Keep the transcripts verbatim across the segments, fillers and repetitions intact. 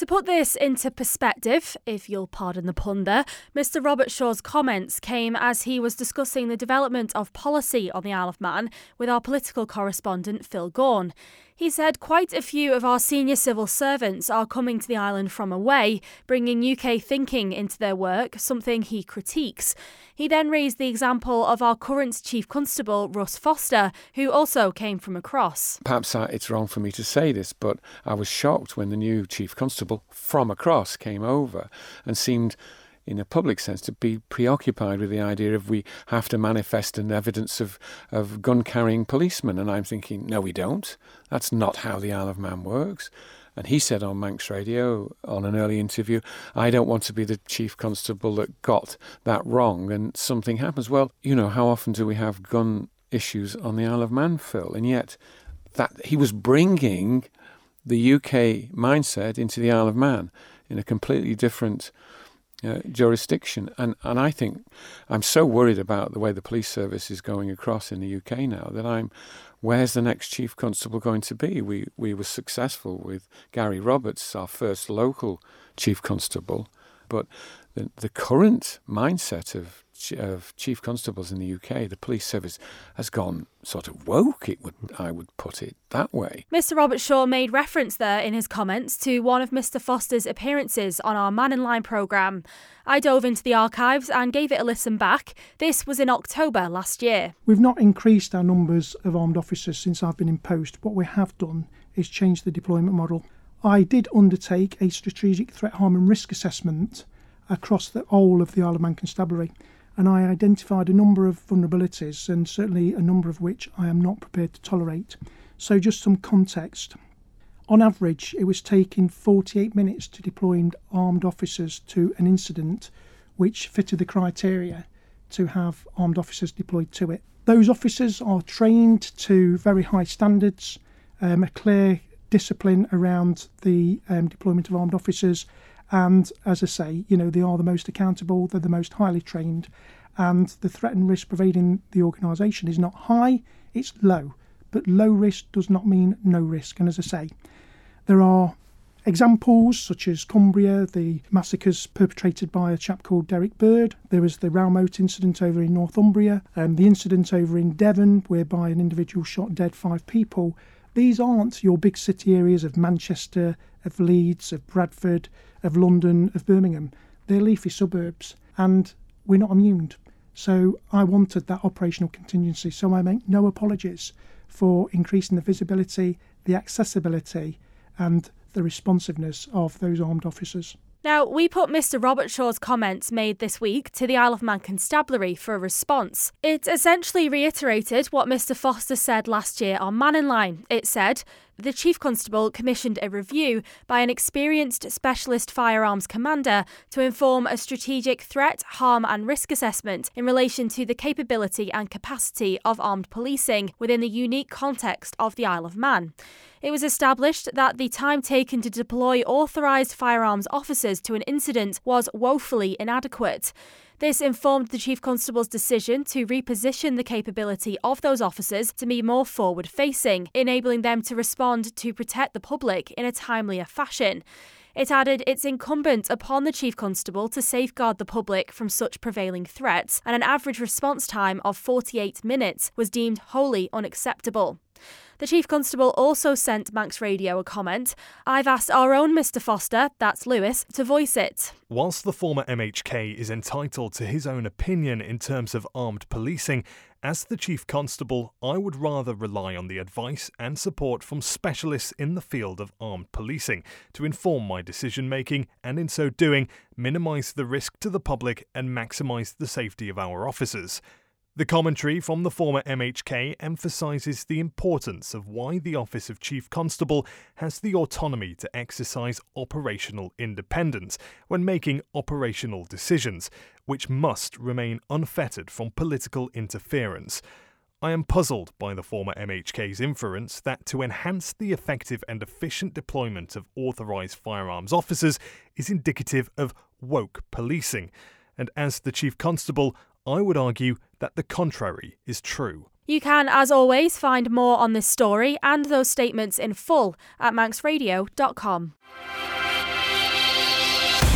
To put this into perspective, if you'll pardon the pun there, Mister Robert Shaw's comments came as he was discussing the development of policy on the Isle of Man with our political correspondent Phil Gaughan. He said quite a few of our senior civil servants are coming to the island from away, bringing U K thinking into their work, something he critiques. He then raised the example of our current Chief Constable, Russ Foster, who also came from across. Perhaps it's wrong for me to say this, but I was shocked when the new Chief Constable from across came over and seemed, in a public sense, to be preoccupied with the idea of we have to manifest an evidence of, of gun-carrying policemen. And I'm thinking, no, we don't. That's not how the Isle of Man works. And he said on Manx Radio, on an early interview, I don't want to be the Chief Constable that got that wrong and something happens. Well, you know, how often do we have gun issues on the Isle of Man, Phil? And yet that he was bringing the U K mindset into the Isle of Man in a completely different Uh, jurisdiction. And, and I think I'm so worried about the way the police service is going across in the U K now that I'm, where's the next Chief Constable going to be? We we were successful with Gary Roberts, our first local Chief Constable, but the, the current mindset of of Chief Constables in the U K, the police service, has gone sort of woke, it would I would put it that way. Mister Robert Shaw made reference there in his comments to one of Mister Foster's appearances on our Man in Line programme. I dove into the archives and gave it a listen back. This was in October last year. We've not increased our numbers of armed officers since I've been in post. What we have done is change the deployment model. I did undertake a strategic threat, harm and risk assessment across the whole of the Isle of Man Constabulary, and I identified a number of vulnerabilities, and certainly a number of which I am not prepared to tolerate. So just some context. On average, it was taking forty-eight minutes to deploy armed officers to an incident which fitted the criteria to have armed officers deployed to it. Those officers are trained to very high standards, um, a clear discipline around the um, deployment of armed officers, and as I say, you know, they are the most accountable, they're the most highly trained, and the threat and risk pervading the organisation is not high, it's low. But low risk does not mean no risk. And as I say, there are examples such as Cumbria, the massacres perpetrated by a chap called Derek Bird. There was the Rowmoat incident over in Northumbria, and the incident over in Devon whereby an individual shot dead five people. These aren't your big city areas of Manchester, of Leeds, of Bradford, of London, of Birmingham. They're leafy suburbs, and we're not immune. So I wanted that operational contingency, so I make no apologies for increasing the visibility, the accessibility and the responsiveness of those armed officers. Now, we put Mister Robert Shaw's comments made this week to the Isle of Man Constabulary for a response. It essentially reiterated what Mister Foster said last year on Man in Line. It said, the Chief Constable commissioned a review by an experienced specialist firearms commander to inform a strategic threat, harm and risk assessment in relation to the capability and capacity of armed policing within the unique context of the Isle of Man. It was established that the time taken to deploy authorised firearms officers to an incident was woefully inadequate. This informed the Chief Constable's decision to reposition the capability of those officers to be more forward-facing, enabling them to respond to protect the public in a timelier fashion. It added it's incumbent upon the Chief Constable to safeguard the public from such prevailing threats, and an average response time of forty-eight minutes was deemed wholly unacceptable. The Chief Constable also sent Manx Radio a comment. I've asked our own Mister Foster, that's Lewis, to voice it. Whilst the former M H K is entitled to his own opinion in terms of armed policing, as the Chief Constable, I would rather rely on the advice and support from specialists in the field of armed policing to inform my decision-making and, in so doing, minimise the risk to the public and maximise the safety of our officers. The commentary from the former M H K emphasises the importance of why the Office of Chief Constable has the autonomy to exercise operational independence when making operational decisions, which must remain unfettered from political interference. I am puzzled by the former M H K's inference that to enhance the effective and efficient deployment of authorised firearms officers is indicative of woke policing, and as the Chief Constable, I would argue that the contrary is true. You can, as always, find more on this story and those statements in full at manx radio dot com.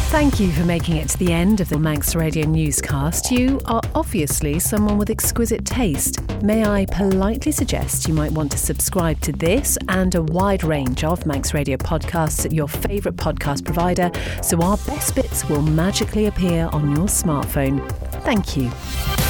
Thank you for making it to the end of the Manx Radio newscast. You are obviously someone with exquisite taste. May I politely suggest you might want to subscribe to this and a wide range of Manx Radio podcasts at your favourite podcast provider, so our best bits will magically appear on your smartphone. Thank you.